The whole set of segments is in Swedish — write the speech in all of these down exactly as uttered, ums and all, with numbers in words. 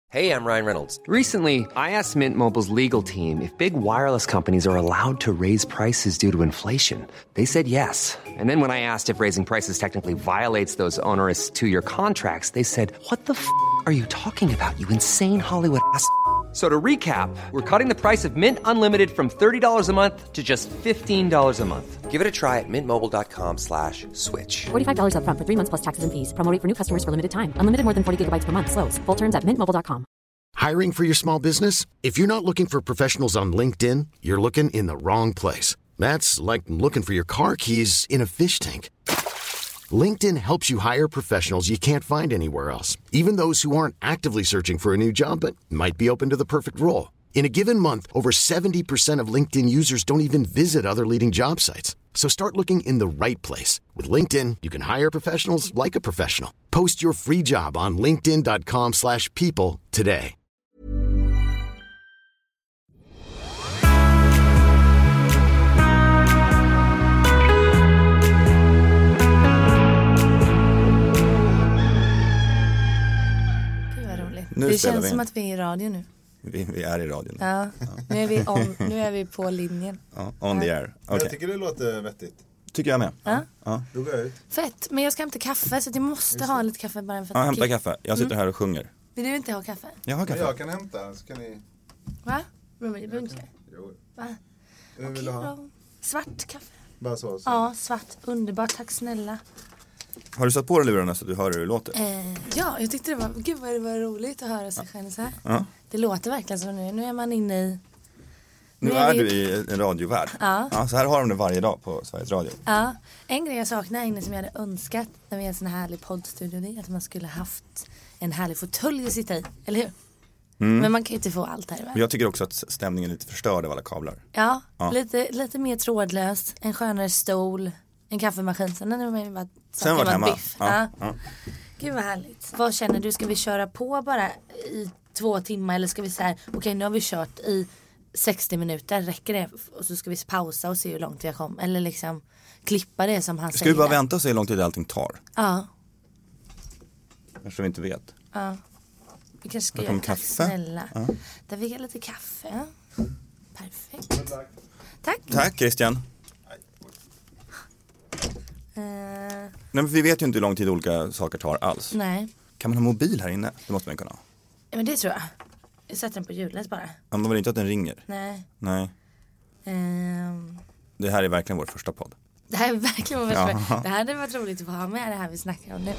Hey, I'm Ryan Reynolds. Recently, I asked Mint Mobile's legal team if big wireless companies are allowed to raise prices due to inflation. They said yes. And then when I asked if raising prices technically violates those onerous two-year contracts, they said, "What the f*** are you talking about, you insane Hollywood ass?" So to recap, we're cutting the price of Mint Unlimited from thirty dollars a month to just fifteen dollars a month. Give it a try at mintmobile.com slash switch. forty-five dollars up front for three months plus taxes and fees. Promo rate for new customers for limited time. Unlimited more than forty gigabytes per month. Slows full terms at mint mobile dot com. Hiring for your small business? If you're not looking for professionals on LinkedIn, you're looking in the wrong place. That's like looking for your car keys in a fish tank. LinkedIn helps you hire professionals you can't find anywhere else, even those who aren't actively searching for a new job but might be open to the perfect role. In a given month, over seventy percent of LinkedIn users don't even visit other leading job sites. So start looking in the right place. With LinkedIn, you can hire professionals like a professional. Post your free job on linkedin dot com slash people today. Nu det känns vi som att vi är i radio nu. Vi, vi är i radion. Ja, nu är vi, on, nu är vi på linjen. Ja, on the air. Okay. Jag tycker det låter vettigt. Tycker jag med. Ja. Ja. Då går jag ut. Fett, men jag ska hämta kaffe så jag måste ha lite kaffe bara för att... Ja, hämta kaffe. Jag sitter här och sjunger. Vill du inte ha kaffe? Jag har kaffe. Men jag kan hämta, så kan ni... Va? Men jag behöver inte. Jo. Va? Hur vill du ha? Svart kaffe. Bara så, så. Ja, svart. Underbart, tack snälla. Har du satt på dig lurarna så du hör hur det låter? Eh, ja, jag tyckte det var, gud vad det var roligt att höra sig själv så här. Ja. Det låter verkligen som nu. Nu är man inne i... Nu, nu är, är vi... du i en radiovärld. Ja. Ja. Så här har de det varje dag på Sveriges Radio. Ja, en grej jag saknar inne som jag hade önskat när vi är en sån här härlig poddstudio, det är att man skulle haft en härlig fåtölj att sitta i, eller hur? Mm. Men man kan ju inte få allt här i världen. Jag tycker också att stämningen är lite förstörd av alla kablar. Ja, ja. Lite, lite mer trådlöst, en skönare stol, en kaffemaskin. Sen är man ju bara... Sen var det hemma. Biff. Ja. Ja. Ja. Gud vad härligt. Vad känner du? Ska vi köra på bara i två timmar eller ska vi säga okej okay, nu har vi kört i sextio minuter, räcker det? Och så ska vi pausa och se hur långt vi har kommit. Eller liksom klippa det som han ska säger. Ska vi bara vänta och se hur lång tid allting tar? Ja. Eftersom vi inte vet. Ja. Vi kanske ska göra kaffe. Snälla. Ja. Där fick jag lite kaffe. Perfekt. Tack. Tack Christian. Uh, nej, men vi vet ju inte hur lång tid olika saker tar alls. Nej. Kan man ha mobil här inne? Det måste man kunna ha. Ja, men det tror jag. Jag sätter den på ljudlös bara. Ja, man vill inte att den ringer. Nej. Nej. Um, det här är verkligen vår första podd. Det här är verkligen vår första ja. podd. Det här hade varit roligt att få ha med det här vi snackar om nu.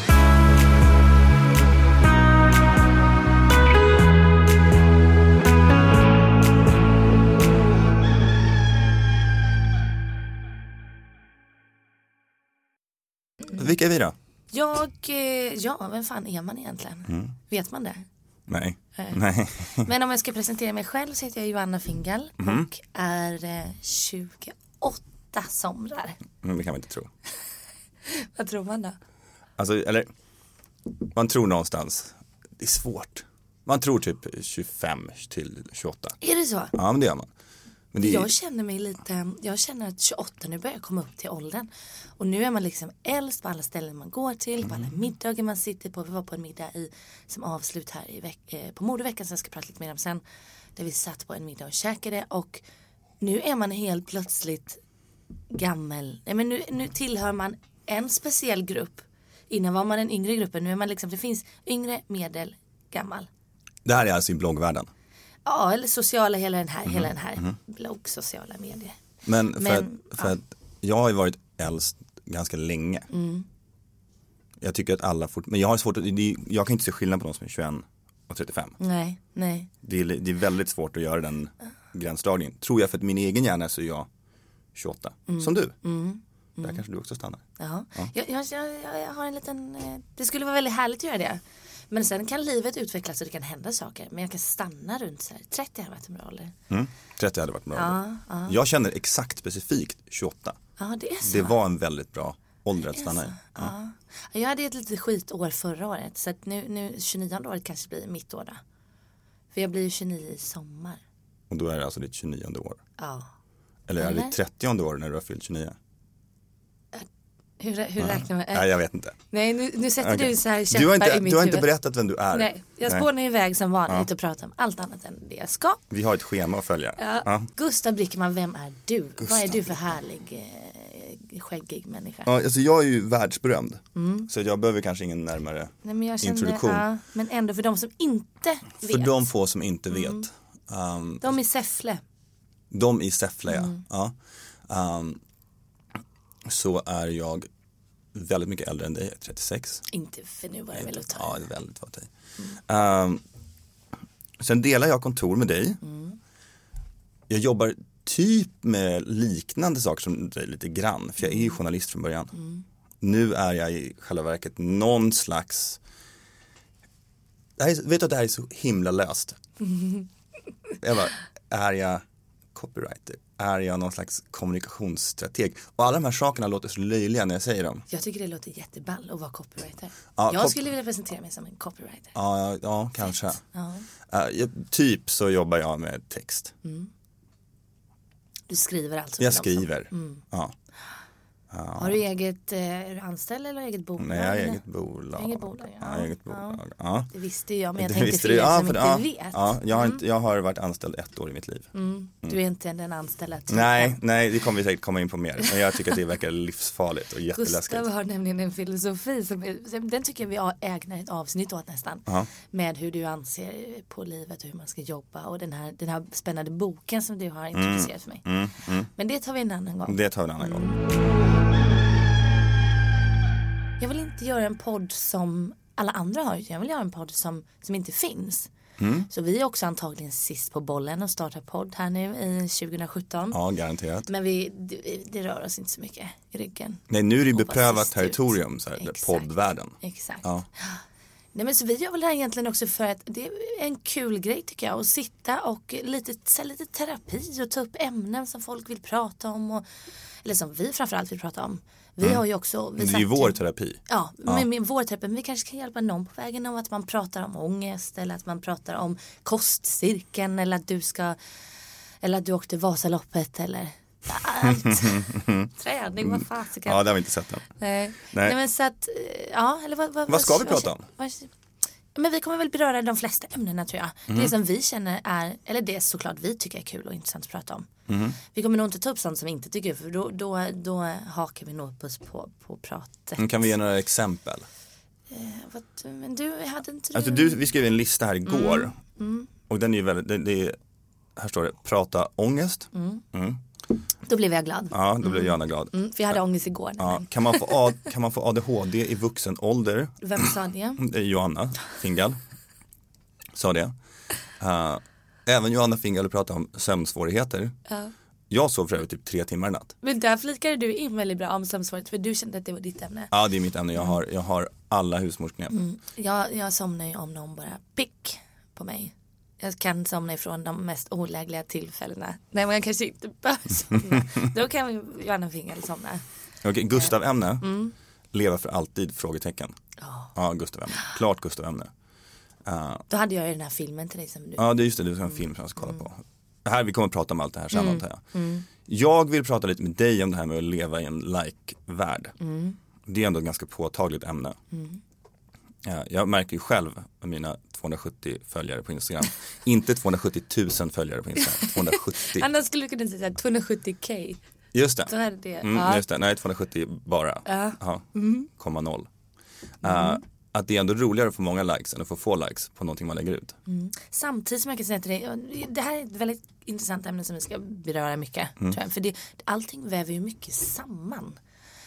Vilka är vi då? Jag, ja, vem fan är man egentligen? Mm. Vet man det? Nej. Nej. Nej. Men om jag ska presentera mig själv så heter jag Joanna Fingal mm. och är tjugoåtta somrar. Mm, det kan man inte tro. Vad tror man då? Alltså, eller, man tror någonstans, det är svårt. Man tror typ tjugofem till tjugoåtta. Är det så? Ja, men det gör man. Men det är... Jag känner mig lite, jag känner att tjugoåtta nu börjar komma upp till åldern. Och nu är man liksom äldst på alla ställen man går till, mm. på alla middagar man sitter på. Vi var på en middag i, som avslut här i veck, eh, på modeveckan som jag ska prata lite mer om sen. Där vi satt på en middag och käkade och nu är man helt plötsligt gammal. Nej, men nu, nu tillhör man en speciell grupp. Innan var man den yngre gruppen, nu är man liksom, det finns yngre, medel, gammal. Det här är alltså i bloggvärlden? Ja, eller sociala, hela den här, mm. hela den här mm. blogg, sociala medier. Men för, Men, att, för ja. att jag har ju varit äldst ganska länge. Mm. Jag tycker att alla fort, men jag har svårt att, jag kan inte se skillnad på de som är tjugoett och trettiofem. Nej, nej. Det är, det är väldigt svårt att göra den gränsdragningen. Tror jag, för att min egen hjärna så är jag tjugoåtta. Mm. Som du. Mm. Där mm. kanske du också stannar. Jaha. Ja. Jag, jag, jag, jag har en liten, det skulle vara väldigt härligt att göra det. Men sen kan livet utvecklas och det kan hända saker. Men jag kan stanna runt så här. trettio hade varit en bra ålder. Mm. trettio hade varit en bra ja, ålder. Ja. Jag känner exakt specifikt tjugoåtta. Ja, det är så. Det var en väldigt bra ålder att stanna i. Ja. Ja. Jag hade ett litet skitår förra året. Så att nu, nu tjugonionde året kanske blir mitt år då. För jag blir ju tjugonio i sommar. Och då är det alltså ditt tjugonionde år? Ja. Eller är det ditt trettionde år när du har fyllt tjugonio? Hur, hur räknar man? Äh, Nej, jag vet inte. Nej, nu, nu sätter Okay. du så här du käppar har inte, i mitt Du har inte huvud. berättat vem du är. Nej, jag Nej. spånar iväg som vanligt Ja. och pratar om allt annat än det jag ska. Vi har ett schema att följa. Ja. Ja. Gustav Brickman, vem är du? Gustav. Vad är du för härlig, eh, skäggig människa? Ja, alltså jag är ju världsberömd. Mm. Så jag behöver kanske ingen närmare Nej, men jag kände, introduktion. Ja, men ändå för de som inte vet. För de få som inte vet. Mm. Um, De i Säffle. de i Säffle, Mm. ja. Um, så är jag väldigt mycket äldre än dig, trettiosex. Inte för nu var det väl att ta. Ja, det är väldigt vad dig. Mm. Um, sen delar jag kontor med dig. Mm. Jag jobbar typ med liknande saker som dig lite grann. För jag är ju journalist från början. Mm. Nu är jag i själva verket någon slags... Det här är, vet du att det här är så himla löst? Jag bara, är jag copywriter? Är jag någon slags kommunikationsstrateg? Och alla de här sakerna låter så löjliga när jag säger dem. Jag tycker det låter jätteball att vara copywriter. Ja, jag cop- skulle vilja presentera mig som en copywriter. Ja, ja, ja kanske. Ja. Uh, jag, typ så jobbar jag med text. Mm. Du skriver alltså? Jag för dem som- skriver, Mm. ja. Har du eget, eh, är du anställd eller eget bolag? Nej, jag har eller? eget bolag. Eget bolag, ja. Ja, eget bolag. Ja. Det visste jag, men jag Det tänkte visste för du. er Ja, som för- inte ja, vet. Ja, jag, har Mm. inte, jag har varit anställd ett år i mitt liv. Mm. Du är inte den anställda typen. Nej, nej, det kommer vi säkert komma in på mer. Men jag tycker att det verkar livsfarligt och jätteläskigt. Gustav har nämligen en filosofi som är, den tycker jag vi har ägnar ett avsnitt åt nästan. Ja. Med hur du anser på livet och hur man ska jobba. Och den här, den här spännande boken som du har introducerat för mig. Mm, mm. Men det tar vi en annan gång. Det tar vi en annan gång. Jag vill inte göra en podd som alla andra har. Jag vill göra en podd som, som inte finns. Mm. Så vi är också antagligen sist på bollen och startar podd här nu i tjugo sjutton. Ja, garanterat. Men vi, det, det rör oss inte så mycket i ryggen. Nej, nu är det Hoppas beprövat sist territorium, ut. så här, Exakt. poddvärlden. Exakt. Ja. Nej, men så vi gör väl det här egentligen också för att det är en kul grej tycker jag. Att sitta och lite, så här, lite terapi och ta upp ämnen som folk vill prata om. Och, eller som vi framförallt vill prata om. Vi Mm. har ju också... Vi Det är ju satt vår terapi. Ja, Ja. med, med vår terapi. Men vi kanske kan hjälpa någon på vägen om att man pratar om ångest. Eller att man pratar om kostcirkeln. Eller att du ska... Eller att du åkte Vasaloppet. Eller allt. Träning, vad fasiken. Ja, det har vi inte sett än. Nej. Nej. Nej, men så att, ja, eller vad, vad, Vad ska vi prata om? Vad, men vi kommer väl beröra de flesta ämnena tror jag. Mm. Det som vi känner är, eller det såklart vi tycker är kul och intressant att prata om. Mm. Vi kommer nog inte ta upp sånt som vi inte tycker, för då, då, då hakar vi nog upp oss på, på pratet. Mm, kan vi ge några exempel? Eh, vad, men du, hade inte du... Alltså, du, vi skrev en lista här igår. Mm. Mm. Och den är ju väldigt, det, det är, här står det, prata ångest. Mm. Mm. Då blev jag glad. Ja, då blev Mm. Johanna glad. Mm, för jag hade ångest igår. Ja, kan, man få A, kan man få A D H D i vuxen ålder? Vem sa det? Det är Johanna Fingal. Sa det. Uh, även Johanna Fingal pratade om sömnsvårigheter. Ja. Jag sov för övrigt typ tre timmar i natt. Men där flikade du in väldigt bra om sömnsvårigheter, för du kände att det var ditt ämne. Ja, det är mitt ämne. Jag har, jag har alla husmorsknäpp. Mm. Jag, jag somnar ju om någon bara pick på mig. Jag kan somna ifrån de mest olägliga tillfällena. Nej, men jag kanske inte bör somna. Då kan vi gärna fingra somna. Okej, okay, Gustav-ämne. Mm. Leva för alltid? Frågetecken. Oh. Ja, Gustav-ämne. Klart Gustav-ämne. Uh, Då hade jag ju den här filmen till dig som du... Ja, det är just det. Du ska ha en film som jag ska kolla Mm. på. Det här, vi kommer att prata om allt det här sen, Mm. antar jag. Mm. Jag vill prata lite med dig om det här med att leva i en like-värld. Mm. Det är ändå ett ganska påtagligt ämne. Mm. Ja, jag märker ju själv med mina tvåhundrasjuttio följare på Instagram. Inte tvåhundrasjuttio tusen följare på Instagram. tvåhundrasjuttio. Annars skulle du kunna säga tvåhundrasjuttio k. Just det. Så är det. Mm, Ja. just det. Nej, tvåhundrasjuttio bara. Ja. Ja. Mm. Komma noll. Mm. Uh, att det är ändå roligare att få många likes än att få få likes på någonting man lägger ut. Mm. Samtidigt som jag kan säga till dig, det här är ett väldigt intressant ämne som vi ska beröra mycket. Mm. Tror jag. För det, allting väver ju mycket samman.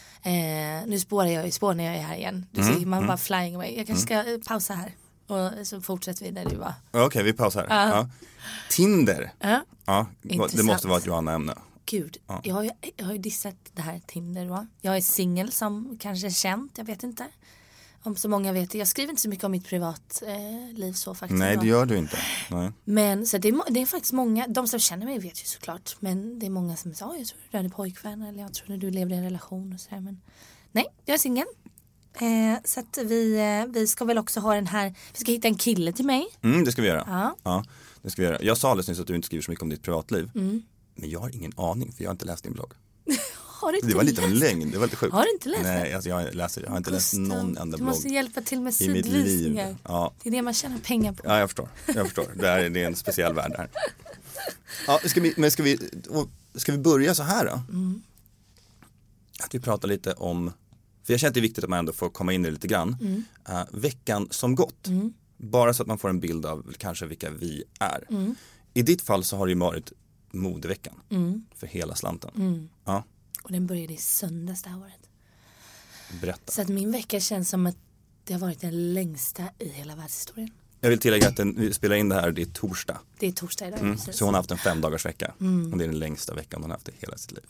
Eh, nu spårar jag, spånar jag här igen. Du Mm, ser, man mm. bara flying away. Jag kanske ska eh, pausa här. Och så fortsätter vi där du var. Okej, okay, vi pausar. Ja. Ja. Tinder. Ja. Ja, det Intressant. måste vara ett Johanna-ämne. Gud, Ja. jag, har ju, jag har ju dissat det här Tinder va? Jag är singel som kanske är känt, jag vet inte. Om så många vet det. Jag skriver inte så mycket om mitt privatliv eh, så faktiskt. Nej, va? det gör du inte. Nej. Men så det är, må- det är faktiskt många, de som känner mig vet ju såklart. Men det är många som säger, oh, jag tror du hade pojkvän eller jag tror du levde i en relation och sådär. Men nej, jag är singel. Eh, så att vi, eh, vi ska väl också ha den här, vi ska hitta en kille till mig. Mm, det ska vi göra. Ja. Ja, det ska vi göra. Jag sa alldeles nyss att du inte skriver så mycket om ditt privatliv. Mm. Men jag har ingen aning för jag har inte läst din blogg. Har du inte Det var lite av en läst? lögn, det var lite sjukt. Har du inte läst Nej, det? alltså jag, läser, jag har inte läst Gustav, någon enda du blogg måste hjälpa till med i mitt sidvisningar. liv. Ja. Det är det man tjänar pengar på. Ja, jag förstår. Jag förstår. Det, här, är- det är en speciell värld här. Ja, ska vi, men ska vi, ska vi börja så här då? Mm. Att vi pratar lite om, för jag känner att det är viktigt att man ändå får komma in i det lite grann. Mm. Uh, veckan som gått. Mm. Bara så att man får en bild av kanske vilka vi är. Mm. I ditt fall så har det ju varit modeveckan. Mm. För hela slanten. Mm. Ja, Och den började i söndags det här året. berätta. Så att min vecka känns som att det har varit den längsta i hela världshistorien. Jag vill tillägga att den, vi spelar in det här, det är torsdag. Det är torsdag idag. Mm. precis. Så hon har haft en fem dagars vecka. Mm. Och det är den längsta veckan hon har haft i hela sitt liv.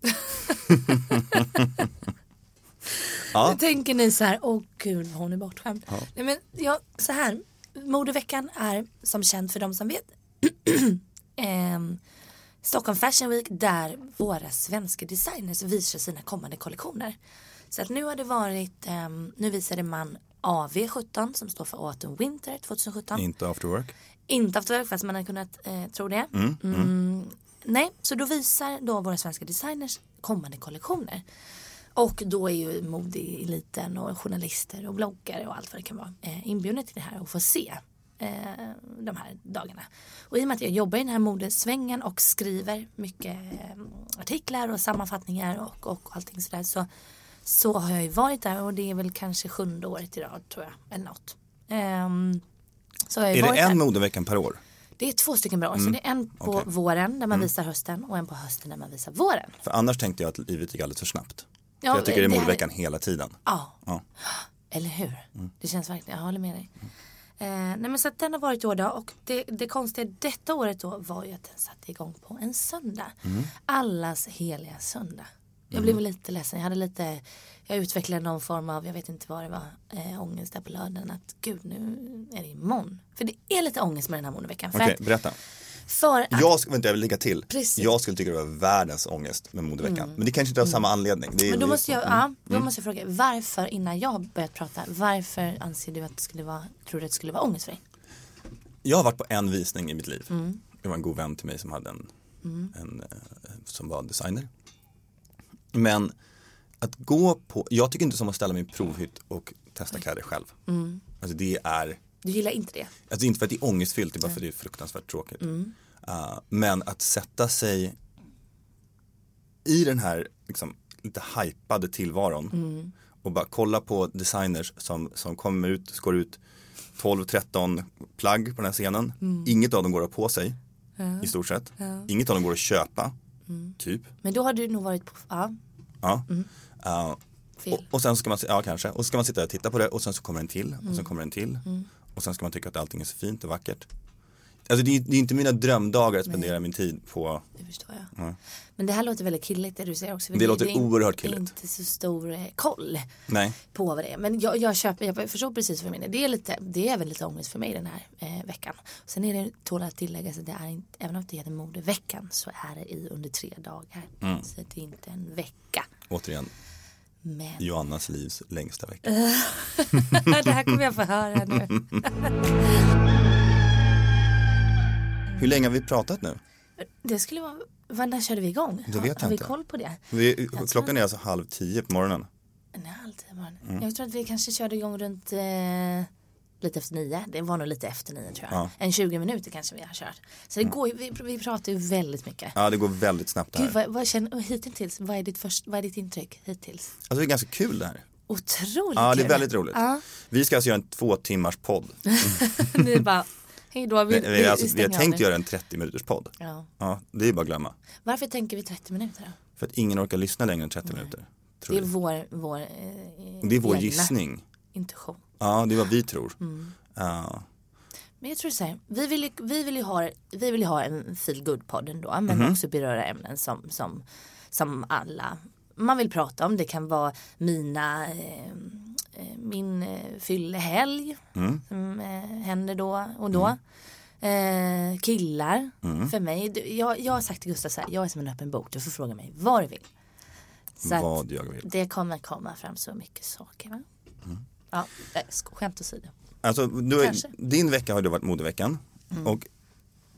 Ja. Nu tänker ni så här, åh gud hon är bortskämd. Ja. Nej men ja, så här, modeveckan är som känt för de som vet ehm, Stockholm Fashion Week där våra svenska designers visar sina kommande kollektioner. Så att nu har det varit, ehm, nu visade man A V sjutton som står för Autumn Winter tjugosjutton. Inte after work. Inte after work fast man har kunnat eh, tro det. Mm, mm. Mm, nej, så då visar då våra svenska designers kommande kollektioner. Och då är ju modeeliten och journalister och bloggare och allt vad det kan vara eh, inbjudna till det här och få se eh, de här dagarna. Och i och med att jag jobbar i den här modesvängen och skriver mycket eh, artiklar och sammanfattningar och, och allting sådär så, så har jag ju varit där och det är väl kanske sjunde året i rad tror jag, eller något. Um, så har jag ju Är det varit en där. modeveckan per år? Det är två stycken bra år. Mm. Så det är en på Okej. våren där man Mm. visar hösten och en på hösten där man visar våren. För annars tänkte jag att livet gick alldeles för snabbt. Ja, för jag tycker det är det här- modeveckan hela tiden. Ja, Ja. eller hur? Mm. Det känns verkligen, jag håller med dig. Eh, nej men så att den har varit i år då och det, det konstiga detta året då var ju att den satte igång på en söndag. Mm. Allas heliga söndag. Jag Mm. blev lite ledsen, jag hade lite, jag utvecklade någon form av, jag vet inte vad det var, äh, ångest där på lördagen att gud nu är det imorgon. För det är lite ångest med den här modeveckan. För Okej, att, berätta. för att, Jag, ska, vänta, jag vill lägga till. Precis. Jag skulle tycka det var världens ångest med modeveckan. Mm. Men det kanske inte har samma anledning. Det är, men då det är- måste jag, mm. ja, då Mm. måste jag fråga, varför innan jag börjat prata, varför anser du att det skulle vara, tror du att det skulle vara ångest för dig? Jag har varit på en visning i mitt liv. Mm. Det var en god vän till mig som hade en, Mm. en eh, som var designer. Men att gå på, jag tycker inte som att ställa mig i provhytt och testa kläder själv. Mm. Alltså det är, Du gillar inte det? alltså inte för att det är ångestfyllt, det är bara för att det är fruktansvärt tråkigt. Mm. Uh, men att sätta sig i den här liksom, lite hypade tillvaron Mm. och bara kolla på designers som, som kommer ut, skår ut tolv tretton plagg på den här scenen. Mm. Inget av dem går att ha på sig Ja. i stort sett. Ja. Inget av dem går att köpa, Mm. typ. Men då har du nog varit på, ja, Ja. Mm. Uh, fel. och, och sen ska man, ja kanske, och så ska man sitta och titta på det och sen så kommer en till och Mm. sen kommer en till. Mm. Och sen ska man tycka att allting är så fint och vackert. Alltså det är, det är inte mina drömdagar att spendera min tid på. Det förstår jag. Ja. Men det här låter väldigt killigt det du säger också. för Det låter är in- oerhört Det är killigt. inte så stor eh, koll Nej. på vad det är. Men jag, jag köper, jag förstår precis vad du menar. Det är, lite, det är även lite ångest för mig den här eh, veckan. Sen är det tål att tillägga att det är inte, även om det heter modeveckan så är det i under tre dagar. Mm. Så det är inte en vecka. Återigen, Men Joannas livs längsta vecka. det här kommer jag få höra nu. Hur länge har vi pratat nu? Det skulle vara, vad, när körde vi igång? Det vet har jag vi inte. koll på det? Vi, Jag klockan tror- är alltså halv tio på morgonen. Nej, alltid var det. Mm. Jag tror att vi kanske körde igång runt eh, lite efter nio. Det var nog lite efter nio tror jag. Ja. En tjugo minuter kanske vi har kört. Så det går ju, vi, vi pratar ju väldigt mycket. Ja, det går väldigt snabbt det här. Gud, vad, vad känner, och hittills, vad är ditt först, vad är ditt intryck hittills? Alltså det är ganska kul det här. Otroligt Ja, det är kul. väldigt roligt. Ja. Vi ska alltså göra en två timmars podd. Ni bara, hej då, vi, Vi, vi, alltså, vi stänger har av tänkt nu. göra en trettio minuters podd. Ja. Ja, det är bara att glömma. Varför tänker vi trettio minuter då? För att ingen orkar lyssna längre än trettio minuter. Tror Det är vi. vår, vår, eh, Det är vår egna gissning. intuition. Ja, det är vad vi tror. Mm. Ja. Men jag tror så här, vi vill ju, vi vill ju ha, vi vill ju ha en feel good podd ändå, men Mhm. också beröra ämnen som, som, som alla man vill prata om. Det kan vara mina, eh, eh, min eh, fyllehelg Mm. som eh, händer då och då. Eh, killar, Mm. för mig. Du- Jag, jag har sagt till Gustav så här, jag är som en öppen bok, du får fråga mig vad du vill. Så Vad att jag vill. det kommer komma fram så mycket saker. Va? Mm. Ja, nej, sk- skämt åsido. Alltså, du, är- Kanske. din vecka har ju varit modeveckan. Mm. Och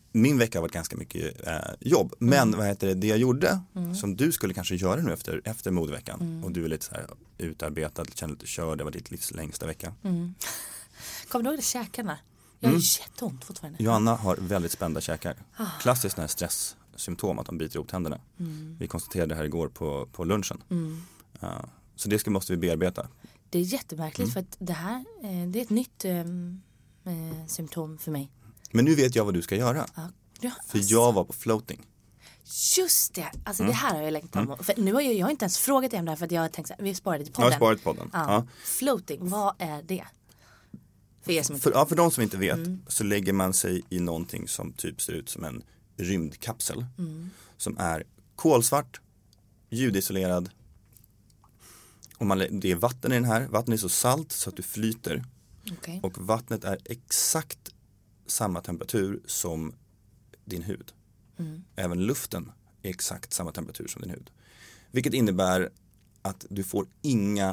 min vecka har varit ganska mycket eh, jobb. Men mm. vad heter det, det jag gjorde mm. som du skulle kanske göra nu efter, efter modeveckan. Mm. Och du är lite så här utarbetad, känner lite körd, det var ditt livs längsta vecka. Mm. Kommer du ihåg det, käkarna? Jag har mm. jätteont fortfarande. Joanna har väldigt spända käkar. Ah. Klassiskt när stresssymptom att de biter ihop tänderna. Mm. Vi konstaterade det här igår på, på lunchen. Mm. Uh, så det ska, måste vi bearbeta. Det är jättemärkligt mm. för att det här eh, det är ett nytt eh, eh, symptom för mig. Men nu vet jag vad du ska göra. Ja. Ja, för alltså. Jag var på floating. Just det, alltså mm. det här har jag längtat om. Mm. För nu har jag, jag har inte ens frågat dig om det här för att jag har tänkt så här, vi sparade till podden. Jag har sparat podden. Ja. Ja. Floating, vad är det? För, er som inte... för, ja, för de som inte vet mm. så lägger man sig i någonting som typ ser ut som en rymdkapsel. Mm. Som är kolsvart, ljudisolerad. Och man, det är vatten i den här. Vattnet är så salt så att du flyter. Okay. Och vattnet är exakt samma temperatur som din hud. Mm. Även luften är exakt samma temperatur som din hud. Vilket innebär att du får inga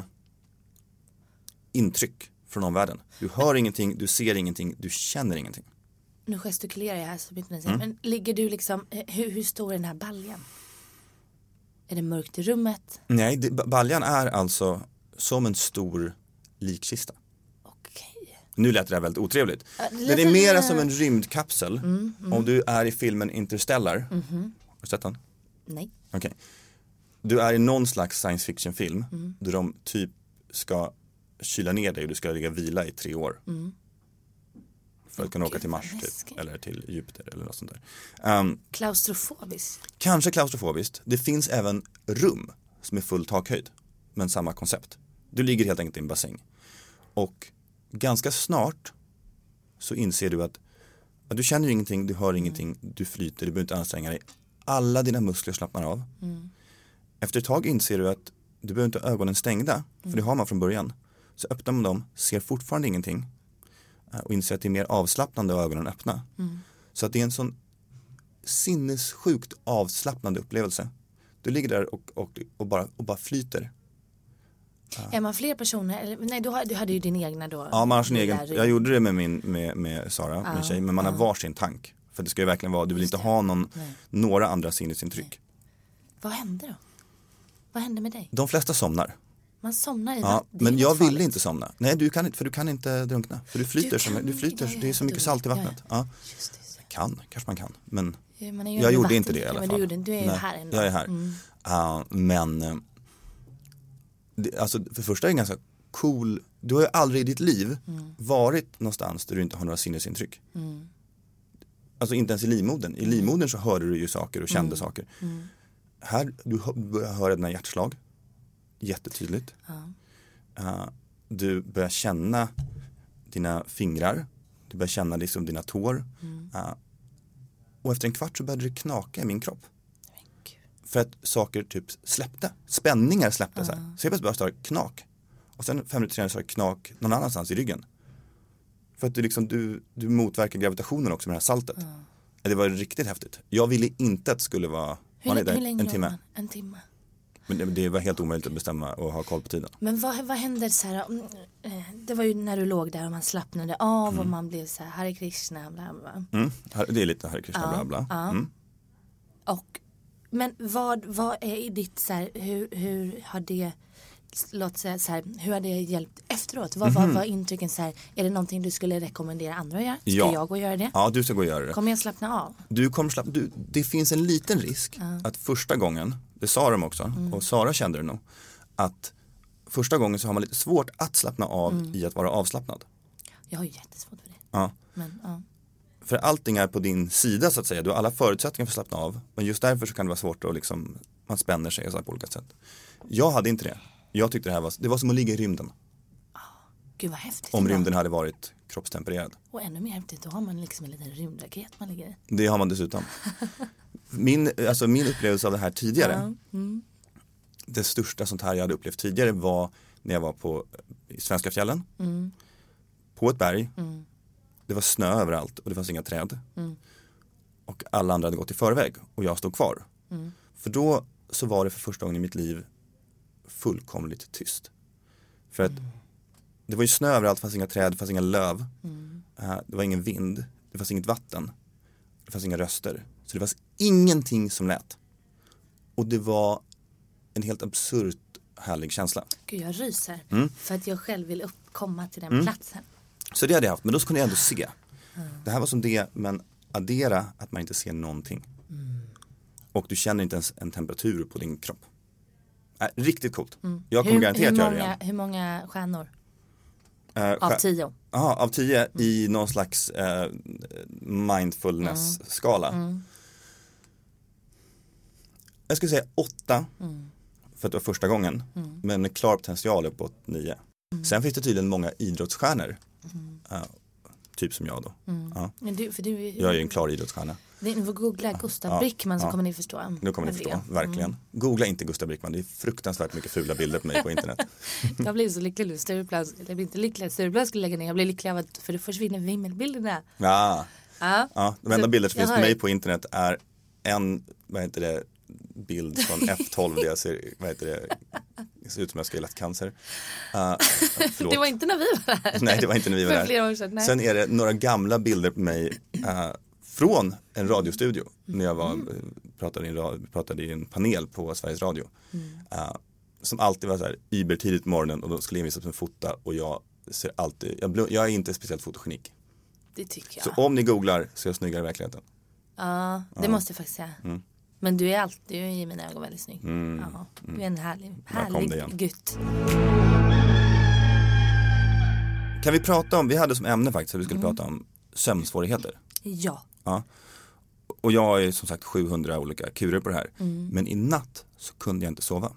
intryck från omvärlden. Du hör ingenting, du ser ingenting, du känner ingenting. Nu gestikulerar jag här så mycket. Mm. Men ligger du liksom, hur, hur stor är den här baljan? Är det mörkt i rummet? Nej, det, baljan är alltså som en stor likkista. Okej. Nu lät det där väldigt otrevligt. Ja, det den är mera som en rymdkapsel. Mm, mm. Om du är i filmen Interstellar. Mm-hmm. Har du sett den? Nej. Okej. Okay. Du är i någon slags science fiction film. Mm. Där de typ ska kyla ner dig och du ska ligga vila i tre år. Mm. För att kunna åka till Mars typ, eller till Jupiter eller något sånt där. Um, klaustrofobiskt? Kanske klaustrofobiskt. Det finns även rum som är full takhöjd. Men samma koncept. Du ligger helt enkelt i en bassäng. Och ganska snart så inser du att, att du känner ingenting, du hör ingenting, du flyter, du behöver inte anstränga dig. Alla dina muskler slappnar av. Mm. Efter ett tag inser du att du behöver inte ha ögonen stängda. Mm. För det har man från början. Så öppnar man dem, ser fortfarande ingenting. Och inser att det är mer avslappnande av ögonen öppna. Mm. Så att det är en sån sinnessjukt avslappnande upplevelse. Du ligger där och, och, och, bara, och bara flyter. Uh. Är man fler personer? Eller, nej, du, har, du hade ju din egna då. Ja, man har sin egen. Jag gjorde det med, min, med, med Sara, uh. min tjej. Men man uh. har varsin tank. För det ska ju verkligen vara, du vill inte ha någon, några andra sinnesintryck. Nej. Vad hände då? Vad hände med dig? De flesta somnar. Man somnar i ja, vatten. Men jag ville inte somna. Nej, du kan inte, för du kan inte drunkna. För du flyter, du som, du flyter ja, ja, det är så mycket salt i vattnet. Ja, ja. Just det, kan, kanske man kan. Men ja, man jag gjorde vatten, inte det i alla fall. Men du, du är ju Nej, här ändå. Jag är här. Mm. Uh, men, uh, det, alltså för första är det ganska cool. Du har ju aldrig i ditt liv mm. varit någonstans där du inte har några sinnesintryck. Mm. Alltså inte ens i livmodern. I livmodern så hörde du ju saker och kände mm. saker. Mm. Här, du börjar höra dina hjärtslag. Jättetydligt. Ja. Uh, du börjar känna dina fingrar. Du börjar känna liksom dina tår. Mm. Uh, och efter en kvart så började det knaka i min kropp. För att saker typ släppte. Spänningar släppte. Uh. Så, här. Så jag bara stark knak. Och sen fem minuter senare så var det knak någon annanstans i ryggen. För att du, liksom, du, du motverkar gravitationen också med det här saltet. Uh. Det var riktigt häftigt. Jag ville inte att det skulle vara... Hur, där, hur länge en timme. Man? En timme. Men det, det var helt omöjligt att bestämma och ha koll på tiden. Men vad, vad hände så här? Det var ju när du låg där och man slappnade av mm. och man blev så här Hare Krishna bla bla. Mm. Det är lite Hare Krishna ja, bla bla. Ja. Mm. Och men vad, vad är i ditt så här, hur, hur har det låt säga så här, hur har det hjälpt efteråt? Vad mm-hmm. var, var intrycken så här? Är det någonting du skulle rekommendera andra att göra? Ska ja. jag gå och göra det? Ja, du ska gå och göra det. Kommer jag slappna av? Du kommer slappna, du, det finns en liten risk ja. att första gången, det sa de också, mm. och Sara kände det nog, att första gången så har man lite svårt att slappna av mm. i att vara avslappnad. Jag har ju jättesvårt för det. Ja. Men, ja. För allting är på din sida så att säga. Du har alla förutsättningar för att slappna av. Men just därför så kan det vara svårt att liksom, man spänner sig och så på olika sätt. Jag hade inte det. Jag tyckte det här var, det var som att ligga i rymden. Oh, gud vad häftigt. Om rymden hade varit kroppstempererad. Och ännu mer häftigt, då har man liksom en liten rymdraket man ligger i. Det har man dessutom. Min, alltså min upplevelse av det här tidigare. Ja. Mm. Det största sånt här jag hade upplevt tidigare var när jag var på i Svenska fjällen. Mm. På ett berg. Mm. Det var snö överallt och det fanns inga träd. Mm. Och alla andra hade gått i förväg och jag stod kvar. Mm. För då så var det för första gången i mitt liv fullkomligt tyst. För att mm. det var ju snö överallt, det fanns inga träd, det fanns inga löv. Mm. Uh, det var ingen vind, det fanns inget vatten. Det fanns inga röster. Så det fanns ingenting som lät. Och det var en helt absurt härlig känsla. Gud, jag ryser. Mm. För att jag själv vill uppkomma till den Mm. platsen. Så det hade jag haft, men då kunde jag ändå se. Mm. Det här var som det, men addera att man inte ser någonting. Mm. Och du känner inte ens en temperatur på din kropp. Äh, riktigt coolt. Mm. Jag kommer hur, garanterat hur göra många, det igen. Hur många stjärnor? Uh, av tio? Ja, av tio mm. i någon slags uh, mindfulness-skala. Mm. Mm. Jag skulle säga åtta. Mm. För att det var första gången. Mm. Men med klar potential uppåt nio. Mm. Sen finns det tydligen många idrottsstjärnor. Mm. Uh, typ som jag då. Mm. Ja. Men du, för du, jag är ju en klar idrottsstjärna. Ni får googla Gustav ja. Brickman så ja. kommer ni förstå. Nu kommer ni förstå, verkligen. Mm. Googla inte Gustav Brickman, det är fruktansvärt mycket fula bilder på mig på internet. Jag blir så lycklig nu, Stureplan, jag blir inte lycklig att Stureplan skulle lägga ner, jag blir lycklig av att, för det försvinner vimmelbilderna. Ja, ja. ja de enda bilder som finns på mig på internet är en, vad heter det, bild från F tolv där jag ser, vad heter det, det ser ut som jag ska ha lätt cancer. Uh, det var inte när vi var här. Nej, det var inte när vi var här. Flera år sedan, nej. Sen är det några gamla bilder på mig uh, från en radiostudio. Mm. När jag var, pratade, i en, pratade i en panel på Sveriges Radio. Mm. Uh, som alltid var så här ybertidigt på morgonen och då skulle jag visa som en fota och jag ser alltid, jag, jag är inte speciellt fotogenik. Det tycker jag. Så om ni googlar så är jag snyggare i verkligheten. Ja, det uh. måste jag faktiskt säga. Mm. Men du är alltid, du är i mina ögon väldigt snygg. Mm. Ja, du är en härlig, härlig gutt. Kan vi prata om, vi hade som ämne faktiskt att vi skulle mm. prata om sömnsvårigheter. Ja. Ja. Och jag har ju som sagt sjuhundra olika kurer på det här. Mm. Men i natt så kunde jag inte sova.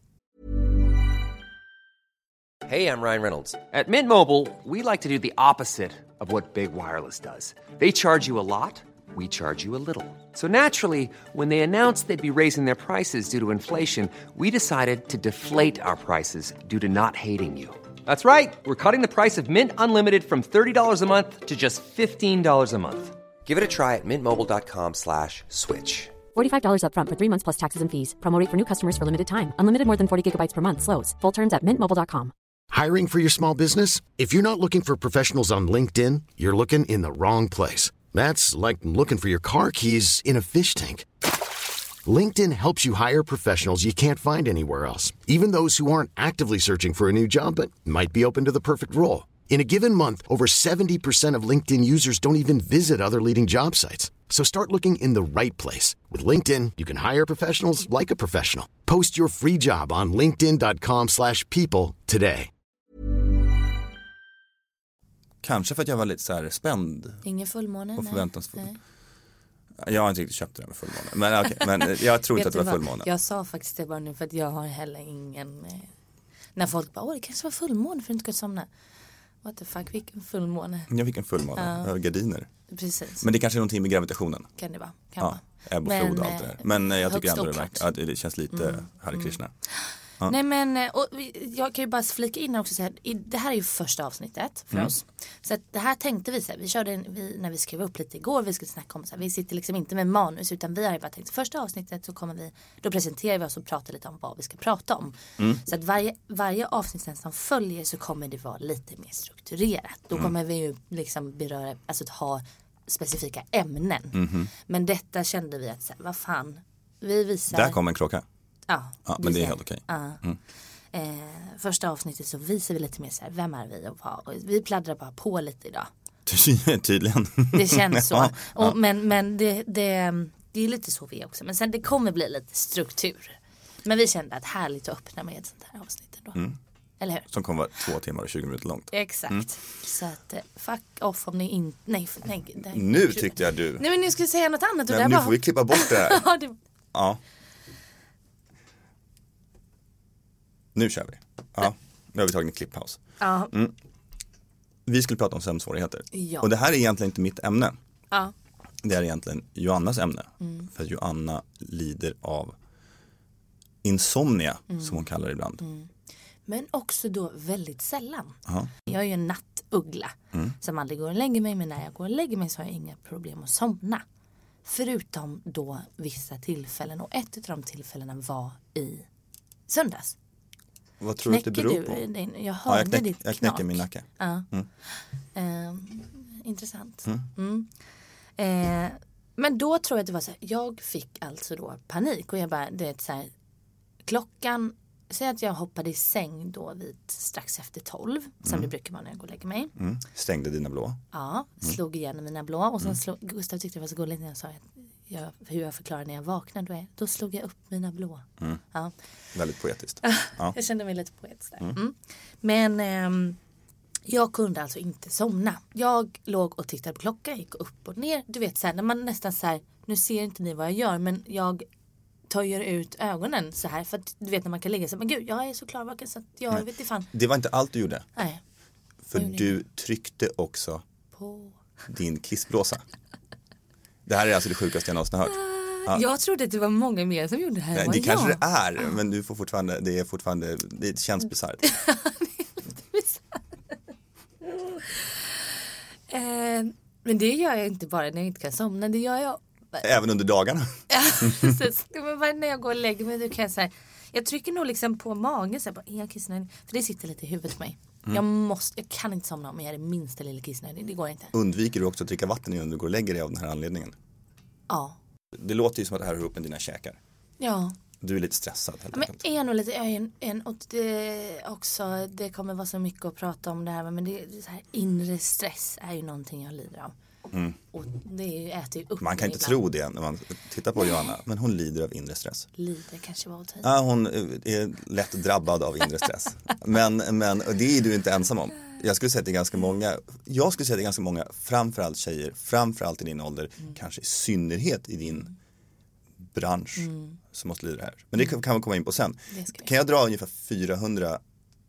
Hey, I'm Ryan Reynolds. At Mint Mobile, we like to do the opposite of what Big Wireless does. They charge you a lot. We charge you a little. So naturally, when they announced they'd be raising their prices due to inflation, we decided to deflate our prices due to not hating you. That's right. We're cutting the price of Mint Unlimited from thirty dollars a month to just fifteen dollars a month. Give it a try at mintmobile.com slash switch. forty-five dollars up front for three months plus taxes and fees. Promo rate for new customers for limited time. Unlimited more than forty gigabytes per month. Slows full terms at mint mobile dot com. Hiring for your small business? If you're not looking for professionals on LinkedIn, you're looking in the wrong place. That's like looking for your car keys in a fish tank. LinkedIn helps you hire professionals you can't find anywhere else, even those who aren't actively searching for a new job but might be open to the perfect role. In a given month, over seventy percent of LinkedIn users don't even visit other leading job sites. So start looking in the right place. With LinkedIn, you can hire professionals like a professional. Post your free job on linkedin dot com slash people today. Kanske för att jag var lite så här spänd. Ingen fullmåne. Och förväntansfull. Nej. Jag har inte riktigt köpt det där med fullmåne. Men, okay, men jag tror inte att det var fullmåne. Jag sa faktiskt det bara nu för att jag har heller ingen... Eh, när folk bara, åh det kanske var fullmåne för att du inte ska somna. What the fuck, vilken fullmåne. Jag fick en fullmåne, uh, jag har gardiner. Precis. Men det kanske är någonting med gravitationen. Kan det vara, kan ja, ebb och flod och allt det där. Men jag tycker ändå det, verkar, att det känns lite mm. Hare Krishna. Mm. Ja. Nej men, och jag kan ju bara flika in också så här, det här är ju första avsnittet för mm. oss. Så att det här tänkte vi så här, vi körde en, vi, när vi skrev upp lite igår, vi skulle snacka om så här, vi sitter liksom inte med manus utan vi har ju bara tänkt, första avsnittet så kommer vi, då presenterar vi oss och pratar lite om vad vi ska prata om. Mm. Så att varje, varje avsnitt som följer så kommer det vara lite mer strukturerat. Då kommer mm. vi ju liksom beröra, alltså att ha specifika ämnen. Mm. Men detta kände vi att så här, vad fan, vi visar. Där kom en klocka. Ja, ja men det är helt okej. Ja. Mm. Eh, första avsnittet så visar vi lite mer så här, vem är vi och vad. Och vi pladdrar bara på lite idag. Tydligen. Det känns så. ja, och, ja. Men, men det, det, det är lite så vi är också. Men sen det kommer bli lite struktur. Men vi kände att härligt att öppna med ett sånt här avsnitt ändå. Mm. Eller hur? Som kommer vara två timmar och tjugo minuter långt. Exakt. Mm. Så att fuck off om ni inte... Nej, nej, nej. Nu tyckte jag du... Nej men nu ska jag säga något annat. Nej, men nu bara... får vi klippa bort det här. ja, det... ja. Nu kör vi. Ja, nu har vi tagit en klipppaus. Ja. Mm. Vi skulle prata om sömnsvårigheter. Ja. Och det här är egentligen inte mitt ämne. Ja. Det är egentligen Joannas ämne. Mm. För Joanna lider av insomnia, mm. som hon kallar det ibland. Mm. Men också då väldigt sällan. Aha. Jag är ju en nattuggla mm. som aldrig går och lägger mig. Men när jag går och lägger mig så har jag inga problem att somna. Förutom då vissa tillfällen. Och ett av de tillfällena var i söndags. Vad tror du att det beror på? Du din, jag hörde ja, jag knäck, ditt jag knäcker knak. min nacke. Ja. Mm. Eh, intressant. Mm. Mm. Eh, Men då tror jag att det var så här, jag fick alltså då panik och jag bara, det är så här, klockan, säg att jag hoppade i säng då vid strax efter tolv, som mm. det brukar vara när jag går och lägger mig. Mm. Stängde dina blå? Ja, slog igen mina blå och sen slog, Gustav tyckte det var så gulligt när jag sa att jag, hur jag förklarar när jag vaknade, då, är, då slog jag upp mina blå. Mm. Ja. Väldigt poetiskt. Ja. Jag kände mig lite poetisk där. Mm. Mm. Men ehm, jag kunde alltså inte somna. Jag låg och tittade på klockan, gick upp och ner. Du vet så här, när man nästan så här, nu ser inte ni vad jag gör, men jag töjer ut ögonen så här. För att du vet när man kan ligga så här, men gud, jag är så klarvaken så att jag Nej. vet inte fan. Det var inte allt du gjorde. Nej. För du tryckte också på din kissblåsa. Det här är alltså det sjukaste jag någonsin har hört. Ja. Jag trodde att det var många mer som gjorde det här. Nej, det det kanske jag. det är, men du får fortfarande, det är fortfarande, det känns bisarrt. eh, men det gör jag inte bara när jag inte kan somna, det gör jag. Även under dagarna. Ja, precis. Men bara när jag går och lägger mig, då kan jag säga, jag trycker nog liksom på magen så här, bara, jag kissnödig, för det sitter lite i huvudet på mig. Mm. Jag måste, jag kan inte somna om jag är det minsta lilla kissnödig, det går inte. Undviker du också att dricka vatten innan du går och lägger dig av den här anledningen? Ja. Det låter ju som att det här hör upp med dina käkar. Ja. Du är lite stressad helt enkelt. Men är nog lite, jag är en, en och det också, det kommer vara så mycket att prata om det här, men det, det så här, inre stress är ju någonting jag lider av. Mm. Och det är ju, äter ju upp. Man kan inte ibland. tro det när man tittar på Johanna, men hon lider av inre stress. Lider kanske var att ta i. Ja, hon är lätt drabbad av inre stress. men, men det är du inte ensam om. Jag skulle säga att det är ganska många, jag skulle säga att det är ganska många, framförallt tjejer, framförallt i din ålder, mm. kanske i synnerhet i din bransch mm. som måste lida det här. Men det kan, kan vi komma in på sen. Kan jag dra ungefär fyrahundra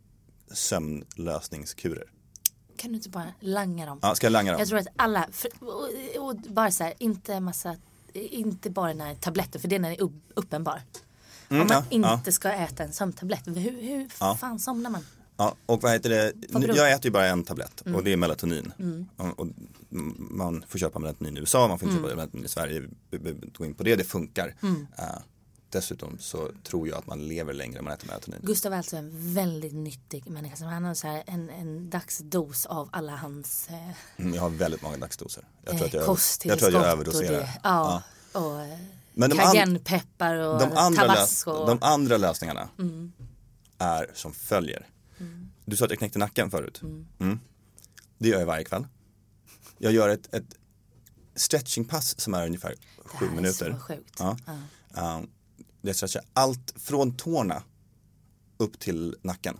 sömnlösningskurer? Kan du inte bara langa dem? Ja, ska jag langa dem? Jag tror att alla, för, och, och bara så här, inte massa, inte bara den här tabletten, för den är upp, uppenbar. Mm, Om man ja, inte ja. ska äta en sömntablett, hur, hur ja. fan somnar man? Ja, och vad heter det? Jag äter ju bara en tablett mm. och det är melatonin. Mm. Och, och man får köpa melatonin i U S A, man får inte mm. köpa melatonin i Sverige. Gå in på det, det funkar. Mm. Uh, dessutom så tror jag att man lever längre om man äter melatonin. Gustav är alltså en väldigt nyttig människa. Som han har så här en, en dagsdos av alla hans... Eh, mm, jag har väldigt många dagsdoser. Jag tror eh, att jag, jag, tror att jag överdoserar. Det, ja, ja, och Men de cayennepeppar och de andra tabasco. Lös, de andra lösningarna mm. är som följer. Mm. Du sa att jag knäckte nacken förut. Mm. Mm. Det gör jag varje kväll. Jag gör ett, ett stretchingpass som är ungefär sju minuter. Det här är så sjukt. Ja. Ja. Um, jag stretchar allt från tårna upp till nacken.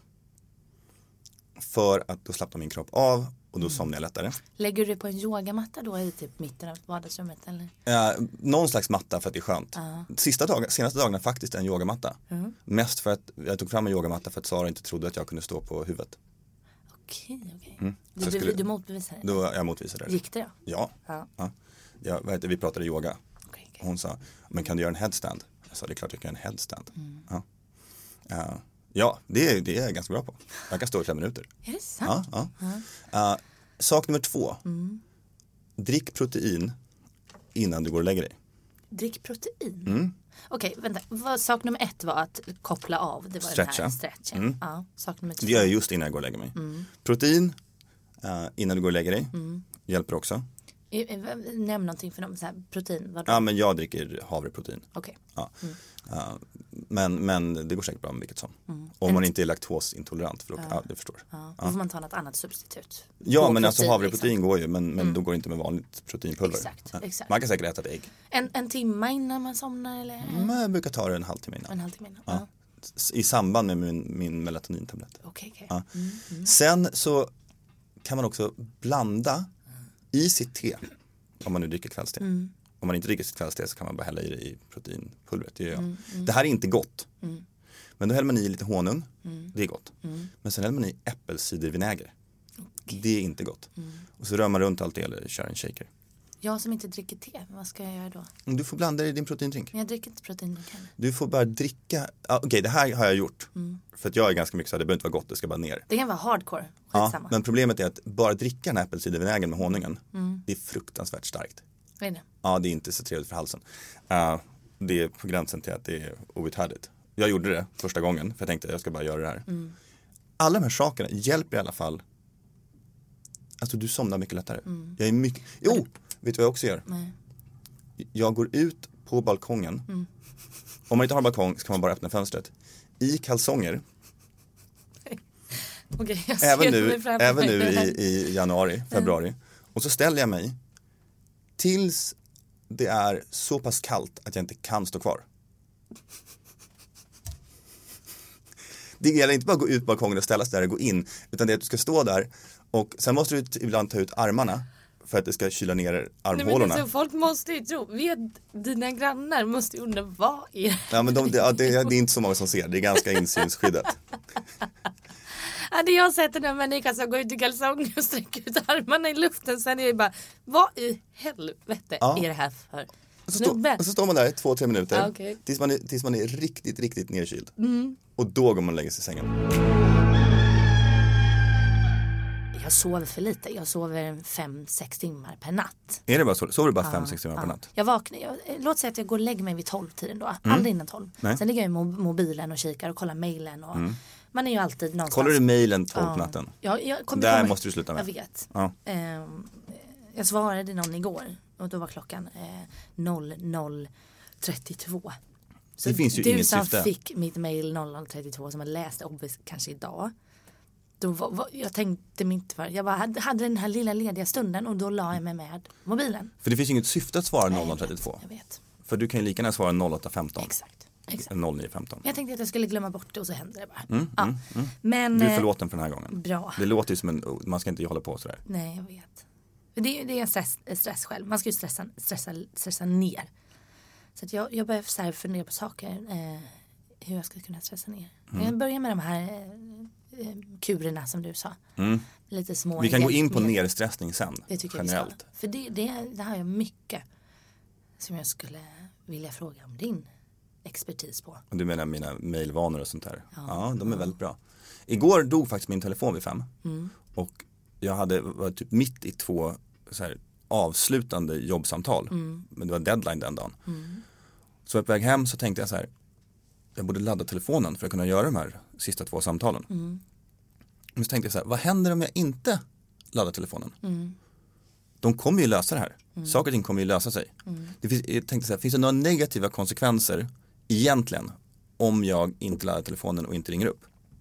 För att då slappnar min kropp av och då mm. somnar jag lättare. Lägger du på en yogamatta då i typ mitten av vardagsrummet? Eller? Uh, någon slags matta för att det är skönt. Uh. Sista dag, senaste dagarna faktiskt en yogamatta. Uh. Mest för att jag tog fram en yogamatta för att Sara inte trodde att jag kunde stå på huvudet. Okej, okej. Mm. Du, du, du motbevisade det? Då jag motvisade det. Gick det då? Ja. ja. ja. ja vad heter, vi pratade yoga. Okay, okay. Hon sa, men kan du göra en headstand? Jag sa, det är klart jag kan göra en headstand. Mm. Ja, uh, ja det, är, det är jag ganska bra på. Jag kan stå i fem minuter. Är det sant? Ja, ja. Uh, sak nummer två. Mm. Drick protein innan du går och lägger dig. Drick protein? Mm. Okej, okay, vänta. Sak nummer ett var att koppla av. Det var Stretcha. Den här stretchen. Mm. Ja, sak nummer två. Det gör jag just innan jag går och lägger mig. Mm. Protein uh, innan du går och lägger dig. Mm. Hjälper också. Nämn någonting för dem. Så här, protein. Vadå? Ja, men jag dricker havreprotein. Okej. Okay. Ja. Mm. Uh, men, men det går säkert bra med vilket som. Mm. Om man inte är laktosintolerant. För då, ja. Ja, det förstår. Ja. Då får man ta något annat substitut. Ja, men protein, alltså havreprotein liksom. går ju. Men, men mm. då går det inte med vanligt proteinpulver. Exakt, ja. exakt. Man kan säkert äta ett ägg. En, en timme innan man somnar? Eller? Mm, jag brukar ta det en halvtimme innan. En halvtimme innan, ja. Ja. I samband med min, min melatonintablett. Okej, okej. Ja. Mm, mm. Sen så kan man också blanda i sitt te. Om man nu dricker kvällste. Mm. Om man inte dricker sitt kvällste så kan man bara hälla i det i proteinpulvret. Det gör jag. Mm, mm. Det här är inte gott. Mm. Men då häller man i lite honung. Mm. Det är gott. Mm. Men sen häller man i äppelcidervinäger. Okay. Det är inte gott. Mm. Och så rör man runt allt det eller kör en shaker. Jag som inte dricker te, vad ska jag göra då? Du får blanda det i din proteindrink. Men jag dricker inte proteindrink heller. Du får bara dricka. Ah, Okej, okay, det här har jag gjort. Mm. För att jag är ganska mycket så här, det behöver inte vara gott, det ska bara ner. Det kan vara hardcore. Ja, men problemet är att bara dricka den här äppelcidervinägen med honungen. Mm. Det är fruktansvärt starkt. Vad är det? Ja, det är inte så trevligt för halsen. Uh, det är på gränsen till att det är outhärdligt. Jag gjorde det första gången för jag tänkte att jag ska bara göra det här. Mm. Alla de här sakerna hjälper i alla fall. Alltså du somnar mycket lättare. Mm. Jag är mycket... Jo, vet du vad jag också gör? Nej. Jag går ut på balkongen. Mm. Om man inte har en balkong så kan man bara öppna fönstret. I kalsonger. Okay, jag även nu, även nu i, i januari, februari. Och så ställer jag mig tills det är så pass kallt att jag inte kan stå kvar. Det gäller inte bara att gå ut på balkongen och ställa sig där och gå in, utan det är att du ska stå där och sen måste du ibland ta ut armarna för att det ska kyla ner armhålorna. Nej, men alltså, folk måste ju tro, vet, dina grannar måste ju undra vad är ja, men de, det, det, det är inte så många som ser, det är ganska insynsskyddat. Ja, det jag har sett när människor som går ut i kalsonger och sträcker ut armarna i luften, sen är det bara, vad i helvete ja. är det här för? Och så, stå, och så står man där två, tre minuter ah, okay. tills, man är, tills man är riktigt, riktigt nerkyld. Mm. Och då går man och lägger sig i sängen. Jag sover för lite. Jag sover fem, sex timmar per natt. Är det bara så? Sover du bara ja, fem, sex timmar ja. per natt? Jag vaknar, jag, låt säga att jag går och lägger mig vid tolv tiden då. Mm. Aldrig innan tolv. Nej. Sen ligger jag i mobilen och kikar och kollar mejlen. Och mm. Man är ju alltid någonstans. Kollar du mejlen tolv på natten? Ja, jag kommer, Där kommer, måste du sluta med. Jag vet. Ja. Um, jag svarade någon igår. Och då var klockan eh, noll noll trettiotvå. Så det finns ju du inget som syfte. fick mitt mejl noll noll trettiotvå som jag läste obviously kanske idag. Då var, var, jag tänkte mig inte för. Jag bara hade, hade den här lilla lediga stunden och då la jag mig med mobilen. För det finns ju inget syfte att svara noll noll trettiotvå. Jag vet. För du kan ju lika gärna svara noll åtta femton. Exakt. Exakt. noll nio femton. Jag tänkte att jag skulle glömma bort det och så hände det bara. Mm, ja. mm, mm. Men, du är förlåten för den här gången. Bra. Det låter ju som en, man ska inte hålla på sådär. Nej, jag vet. Det, det är en stress, stress själv. Man ska ju stressa, stressa, stressa ner. Så att jag, jag börjar så här fundera på saker. Eh, hur jag ska kunna stressa ner. Mm. Jag börjar med de här eh, kurerna som du sa. Mm. Lite små. Vi kan gå in på nerstressning sen. Det tycker generellt. jag vi ska. För det, det, det har jag mycket som jag skulle vilja fråga om din expertis på. Och du menar mina mejlvanor och sånt där? Ja, ja de är ja. väldigt bra. Igår dog faktiskt min telefon vid fem. Mm. Och jag hade var typ mitt i två så här, avslutande jobbsamtal. Mm. Men det var deadline den dagen. Mm. Så på väg hem så tänkte jag så här. Jag borde ladda telefonen för att kunna göra de här sista två samtalen. Mm. Men så tänkte jag så här. Vad händer om jag inte laddar telefonen? Mm. De kommer ju lösa det här. Mm. Saker och ting kommer ju lösa sig. Mm. Det finns, jag tänkte så här, finns det några negativa konsekvenser egentligen om jag inte laddar telefonen och inte ringer upp?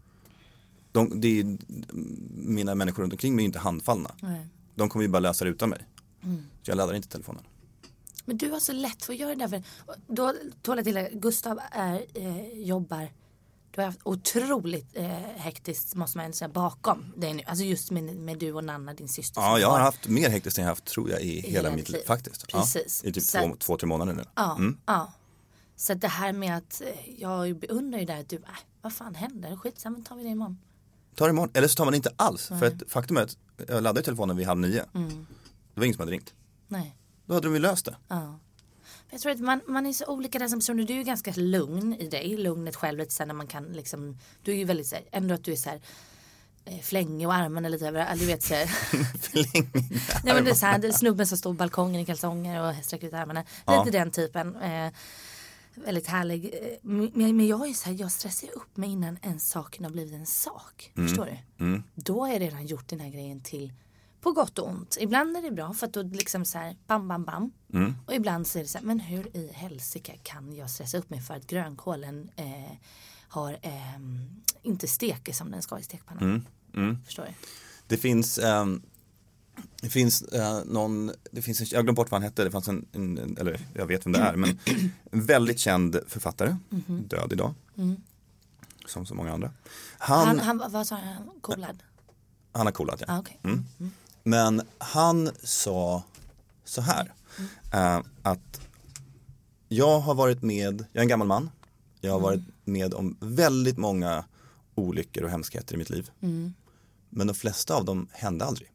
De, det är, mina människor runt omkring mig är inte handfallna. Nej. De kommer ju bara lösa det utan mig. Mm. Så jag laddar inte telefonen. Men du har så lätt för att göra det. För då tål jag till att Gustav är, eh, jobbar. Du har haft otroligt eh, hektiskt måste man säga bakom dig nu. Alltså just med, med du och Nanna, din syster. Ja, jag har haft mer hektiskt än jag haft tror jag i, I hela mitt liv faktiskt. Precis. Ja, i typ så två, att, två, tre månader nu. Ja, mm. ja. Så det här med att jag beundrar ju där att du, äh, vad fan händer? Skitsamma, tar vi det imorgon. Tar det imorgon, eller så tar man inte alls. Nej. För att faktum är att jag laddade telefonen vid halv nio. Mm. Det var ingen som hade ringt. Nej. Då hade de ju löst det. Ja. Jag tror att man, man är så olika där som personer. Du är ju ganska lugn i dig. Lugnet själv lite sen när man kan liksom. Du är ju väldigt så här, ändå att du är så här eh, flängig och armarna lite över. Du vet så här. Flängig. Nej men det är så här, det är snubben som står på balkongen i kalsonger och sträcker ut armarna. Ja. Lite den typen. Eh, väldigt härlig. Men, men jag är så här, jag stressar upp mig innan en saken har blivit en sak. Mm. Förstår du? Mm. Då har jag redan gjort den här grejen till på gott och ont. Ibland är det bra för att då liksom så här bam bam bam. Mm. Och ibland så är det så här, men hur i helsike kan jag stressa upp mig för att grönkålen eh, har eh, inte steker som den ska i stekpannan. Mm. Mm. Förstår du? Det finns um, det finns uh, någon det finns en, jag glömde bort vad han hette. Det fanns en, en eller jag vet vem det är men en väldigt känd författare mm-hmm. död idag. Mm. Som så många andra. Han, han, han vad sa han? Kolad? Han har kolat, ja. Ah, okay. mm. Mm. Men han sa så här. Mm. Uh, att jag har varit med, jag är en gammal man. Jag har mm. varit med om väldigt många olyckor och hemskheter i mitt liv. Mm. Men de flesta av dem hände aldrig.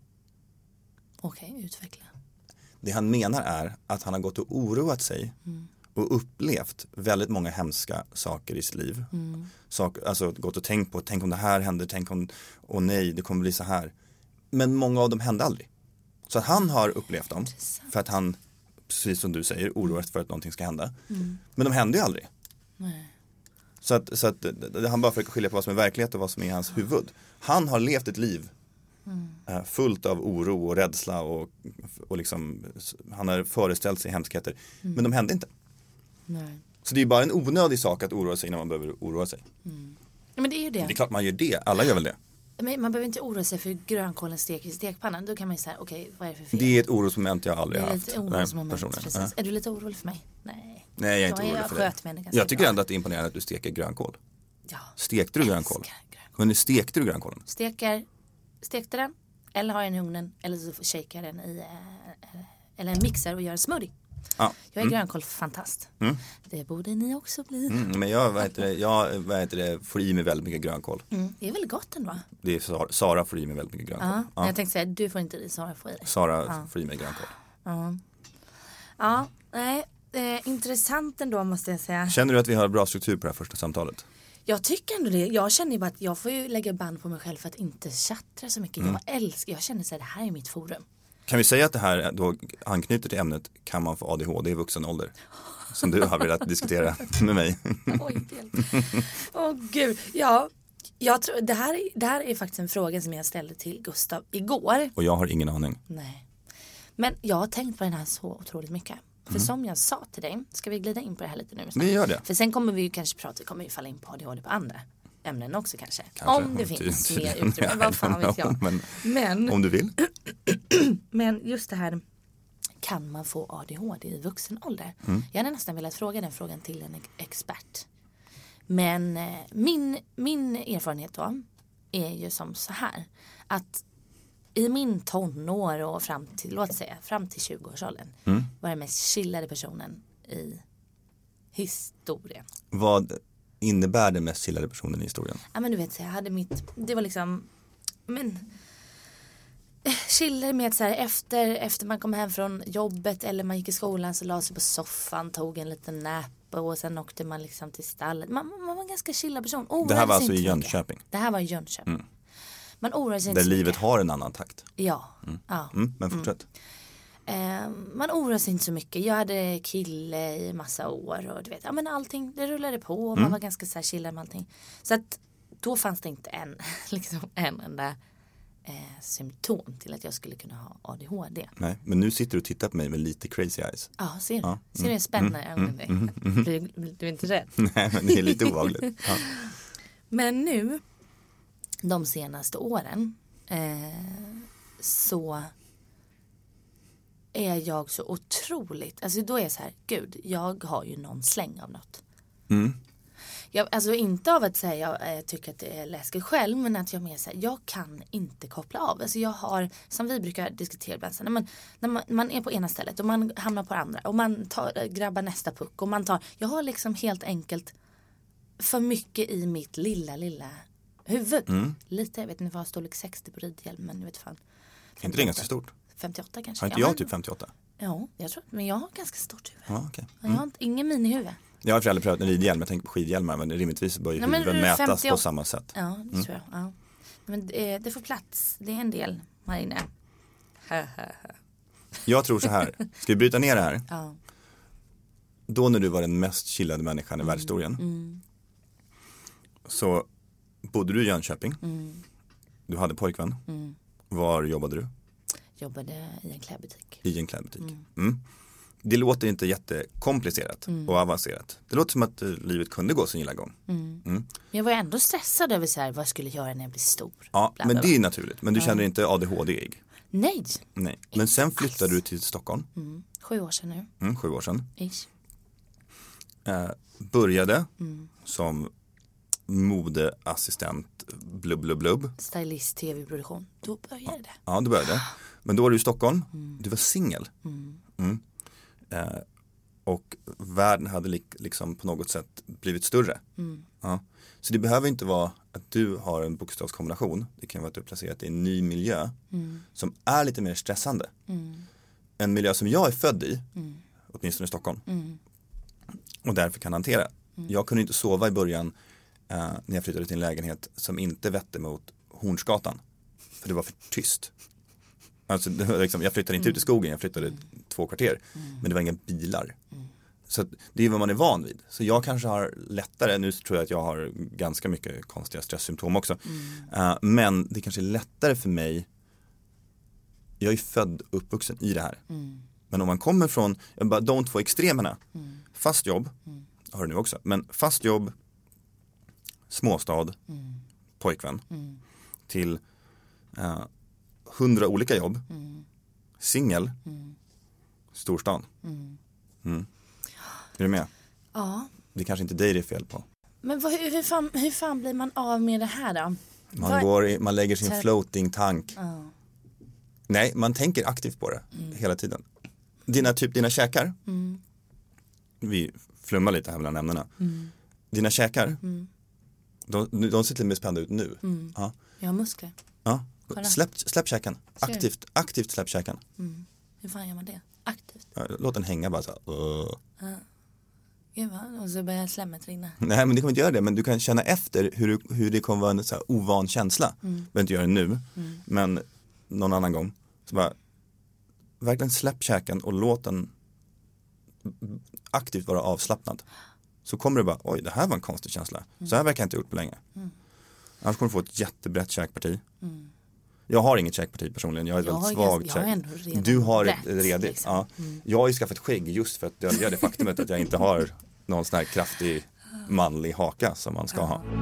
Okej, okay, utveckla. Det han menar är att han har gått och oroat sig mm. och upplevt väldigt många hemska saker i sitt liv. Mm. Sak, alltså gått och tänkt på, tänk om det här händer, tänk om, åh nej, det kommer bli så här. Men många av dem hände aldrig. Så att han har upplevt dem för att han, precis som du säger, oroar sig för att någonting ska hända. Mm. Men de hände ju aldrig. Nej. Så att, så att han bara försöker skilja på vad som är verklighet och vad som är i hans huvud. Han har levt ett liv Mm. Fullt av oro och rädsla och, och liksom, han har föreställt sig hemskheter. Mm. Men de hände inte. Nej. Så det är bara en onödig sak att oroa sig när man behöver oroa sig. Mm. Ja, men det är ju det. Det är klart man gör det, alla gör väl det. Men man behöver inte oroa sig för grönkålen steker i stekpannan. Då kan man ju säga, okej, okay, vad är det för fel? Det är ett orosmoment jag aldrig har haft. Det är lite orosmoment, precis. Ja. Är du lite orolig för mig? Nej. Nej, jag är inte orolig för dig. Jag, jag tycker bra. Ändå att det är imponerande att du steker grönkål. Ja. Stekte du grönkål? Men stekte du grönkålen? Steker, stekte den, eller har den i ugnen, eller så shakar den i eller en mixer och gör en smoothie. Ja. Jag är mm. grönkålfantast. Mm. Det borde ni också bli. Mm, men jag, vad heter det, jag vad heter det, får i mig väldigt mycket grönkål. Mm. Det är väl gott ändå? Det är Sara, Sara får i mig väldigt mycket grönkål. Ja, ja. Jag tänkte säga, du får inte i, Sara får i dig. Sara ja. får i mig grönkål. Ja, ja nej, eh, intressant ändå måste jag säga. Känner du att vi har bra struktur på det här första samtalet? Jag tycker ändå det. Jag känner ju bara att jag får ju lägga band på mig själv för att inte chattra så mycket. Mm. Jag älskar, jag känner så här, det här är mitt forum. Kan vi säga att det här då anknyter till ämnet, kan man få A D H D i vuxen ålder? Som du har velat diskutera med mig. Oj, åh oh, gud. Ja, jag tror, det, här, det här är faktiskt en fråga som jag ställde till Gustav igår. Och jag har ingen aning. Nej. Men jag har tänkt på den här så otroligt mycket. För mm. som jag sa till dig, ska vi glida in på det här lite nu? Vi gör det. För sen kommer vi ju kanske prata, vi kommer ju falla in på A D H D på andra ämnen också kanske. kanske. Om det finns ty- mer utrymme, vad fan vet jag. Men, men om du vill. Men just det här, kan man få A D H D i vuxen ålder? Mm. Jag hade nästan velat fråga den frågan till en expert. Men eh, min, min erfarenhet då är ju som så här. Att i min tonår och fram till, låt säga, fram till tjugoårsåldern mm. var den mest chillade personen i historien. Vad innebär den mest chillade personen i historien? Ja, men du vet, jag hade mitt, det var liksom, men chillade med så här, efter, efter man kom hem från jobbet eller man gick i skolan så la sig på soffan, tog en liten nap och sen åkte man liksom till stallet. Man, man var en ganska chillad person. Oh, det här var alltså i Jönköping? Det här var i Jönköping. Mm. Man oroar sig där inte livet mycket. har en annan takt. Ja. Mm. ja. Mm, men fortsätt. Mm. Eh, man oroar sig inte så mycket. Jag hade kille i massa år och du vet, ja men allting, det rullade på och mm. man var ganska så här chillad med allting. Så att då fanns det inte en, liksom en enda eh, symptom till att jag skulle kunna ha A D H D. Nej, men nu sitter du och tittar på mig med lite crazy eyes. Ja, ser du? Ja. Ser du mm. det spännande? Mm. Mm. Mm. Du, du är inte rädd? Nej, men det är lite ovagligt. Ja. Men nu de senaste åren eh, så är jag så otroligt, alltså då är jag så här, gud, jag har ju någon släng av något. Mm. Jag, alltså inte av att säga jag eh, tycker att det är läskigt själv, men att jag mer säger, jag kan inte koppla av. Alltså jag har, som vi brukar diskutera ibland, när man, när man, man är på ena stället och man hamnar på det andra och man tar, grabbar nästa puck och man tar, jag har liksom helt enkelt för mycket i mitt lilla, lilla huvud. Mm. Lite, jag vet inte vad storlek sextio på ridhjälm, men jag vet fan. femtioåtta. Inte det ganska stort? femtioåtta kanske. Har inte ja, jag men, typ femtioåtta? Ja, jag tror, men jag har ganska stort huvud. Ja, okay. mm. Jag har inte, ingen minihuvud. Jag har aldrig prövat en ridhjälm, jag tänker på skidhjälmar, men rimligtvis bör ju ja, huvuden mätas femtioåtta på samma sätt. Ja, det mm. tror jag. Ja. Men det, det får plats, det är en del här inne. Jag tror så här, ska vi bryta ner det här? Ja. Då när du var den mest chillade människan i mm. världshistorien Mm. så bodde du i Jönköping. Mm. Du hade pojkvän. Mm. Var jobbade du? Jobbade i en klädbutik. I en klädbutik. Mm. Mm. Det låter inte jättekomplicerat mm. och avancerat. Det låter som att livet kunde gå sin gilla gång. Mm. Mm. Jag var ändå stressad över så här, vad jag skulle göra när jag blir stor. Ja, bla, men bla, det är naturligt. Men du ja. känner inte A D H D-ig? Nej. Nej. Men sen flyttade du till Stockholm. Mm. Sju år sedan nu. Mm, sju år sedan. Ish. Eh, började mm. som modeassistent blubb blubb blubb. Stylist, tv-produktion. Då började det. Ja, du började. Men då var du i Stockholm. Mm. Du var singel. Mm. Mm. Eh, och världen hade li- liksom på något sätt blivit större. Mm. Ja. Så det behöver inte vara att du har en bokstavskombination. Det kan vara att du är placerat i en ny miljö mm. som är lite mer stressande. Mm. En miljö som jag är född i, mm. åtminstone i Stockholm. Mm. Och därför kan hantera. Mm. Jag kunde inte sova i början eh, när jag flyttade till en lägenhet som inte vette mot Hornsgatan. För det var för tyst. Alltså, det var liksom, jag flyttade inte mm. ut i skogen, jag flyttade mm. två kvarter. Mm. Men det var inga bilar. Mm. Så att det är vad man är van vid. Så jag kanske har lättare, nu tror jag att jag har ganska mycket konstiga stresssymptom också. Mm. Uh, men det kanske är lättare för mig. Jag är född och uppvuxen i det här. Mm. Men om man kommer från, jag bara, de två extremerna. Mm. Fast jobb, mm. har du nu också. Men fast jobb, småstad, mm. pojkvän. Mm. Till uh, hundra olika jobb. Mm. Singel, mm. storstan. Mm. Mm. Är du med? Ja. Det är kanske inte dig det är fel på. Men vad, hur, hur, fan, hur fan blir man av med det här då? Man, Var... går i, man lägger sin Så... floating tank. Ja. Nej, man tänker aktivt på det mm. hela tiden. Dina, typ dina käkar. Mm. Vi flummar lite här mellan ämnena. Mm. Dina käkar. Mm. De, de ser lite mer spända ut nu. Mm. Ja. Jag har muskler. Ja. Släpp, släpp käken. Aktivt, aktivt släpp käken. Mm. Hur fan gör man det? Aktivt. Ja, låt den hänga bara så här. Uh. Ja. Gud vad, och så börjar slemmet rinna. Nej, men det kommer inte göra det. Men du kan känna efter hur, hur det kommer vara en så här ovan känsla. Mm. Du behöver inte göra det nu. Mm. Men någon annan gång. Så bara, verkligen släpp käken och låt den aktivt vara avslappnad. Så kommer du bara, oj, det här var en konstig känsla. Mm. Så här verkar jag inte gjort på länge. Mm. Annars kommer du få ett jättebrett käkparti. Mm. Jag har inget käkparti personligen. Jag är jag väldigt svagt käk. Du har ett redigt. Liksom. Ja. Mm. Jag har ju skaffat skägg just för att dölja det faktumet att jag inte har någon sån här kraftig manlig haka som man ska ha.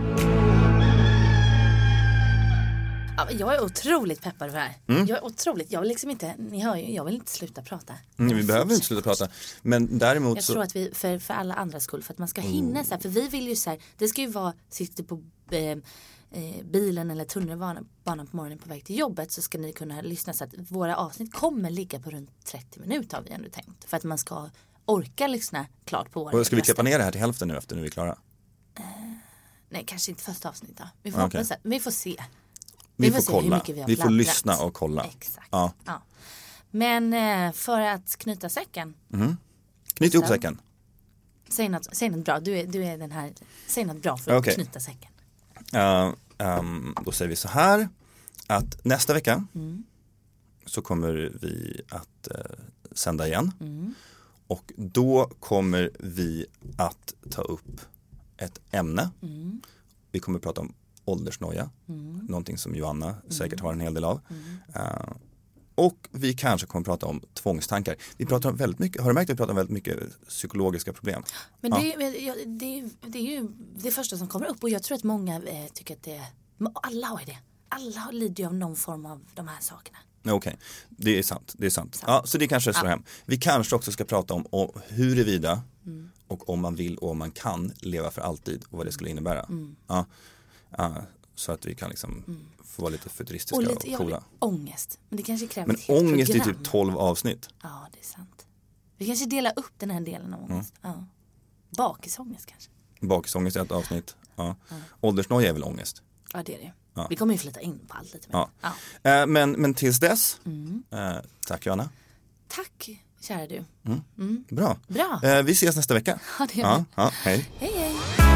Ja, jag är otroligt peppad för det här. Mm. Jag är otroligt, jag vill liksom inte, ni hör ju, jag vill inte sluta prata. Mm, vi behöver inte sluta prata. Men däremot jag så... tror att vi, för, för alla andra skull, för att man ska hinna så här, för vi vill ju så här, det ska ju vara, sitter på eh, eh, bilen eller tunnelbanan på morgonen på väg till jobbet, så ska ni kunna lyssna så att våra avsnitt kommer ligga på runt trettio minuter har vi ändå tänkt. För att man ska orka lyssna klart på våra. Och ska vi klippa ner det här till hälften nu efter nu är vi klara? Eh, nej, kanske inte första avsnittet då. Vi får, okay. hoppas, vi får se. Vi, vi får kolla, vi, vi får lyssna och kolla. Exakt. Ja. Ja. Men eh, för att knyta säcken. Mm. Knyt ihop säcken. Säg något, säg något bra, du är, du är den här, säg något bra för okay. att knyta säcken. Uh, um, då säger vi så här, att nästa vecka mm. så kommer vi att uh, sända igen. Mm. Och då kommer vi att ta upp ett ämne. Mm. Vi kommer att prata om åldersnoja. Mm. Någonting som Joanna mm. säkert har en hel del av. Mm. Uh, och vi kanske kommer att prata om tvångstankar. Vi pratar om väldigt mycket, har du märkt att vi pratar om väldigt mycket psykologiska problem? Men det, ja. är, det, är, det är ju det första som kommer upp. Och jag tror att många eh, tycker att det, alla har det. Alla lider ju av någon form av de här sakerna. Okej, okay. Det är sant. Det är sant. sant. Ja, så det kanske slår ja. hem. Vi kanske också ska prata om, om huruvida mm. och om man vill och om man kan leva för alltid och vad det skulle innebära. Mm. Ja. Uh, så att vi kan liksom mm. få vara lite futuristiska och, lite, och coola. Ja, ångest. Men det kanske kräver Men ett helt ångest program. är typ tolv avsnitt. Ja, det är sant. Vi kanske delar upp den här delen av ångest. Mm. Ja. Bakisångest kanske. Bakisångest är ett avsnitt. Ja. Ja. Åldersnoja är väl ångest? Ja, det är det. Ja. Vi kommer ju flytta in på allt lite mer. Ja. Ja. Uh, men, men tills dess, mm. uh, tack Joanna. Tack, kära du. Mm. Mm. Bra. Bra. Uh, vi ses nästa vecka. Ja, det gör vi. Ja, ja, hej. Hej, hej.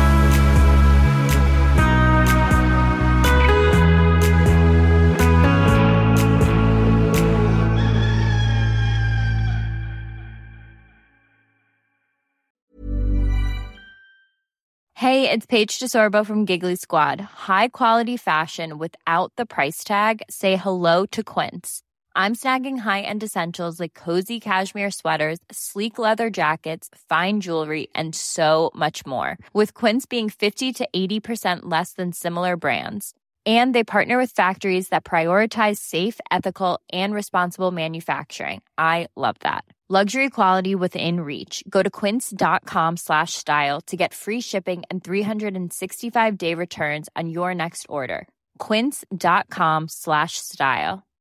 Hey, it's Paige DeSorbo from Giggly Squad. High quality fashion without the price tag. Say hello to Quince. I'm snagging high-end essentials like cozy cashmere sweaters, sleek leather jackets, fine jewelry, and so much more. With Quince being fifty to eighty percent less than similar brands. And they partner with factories that prioritize safe, ethical, and responsible manufacturing. I love that. Luxury quality within reach. Go to quince.com slash style to get free shipping and three sixty-five day returns on your next order. Quince.com slash style.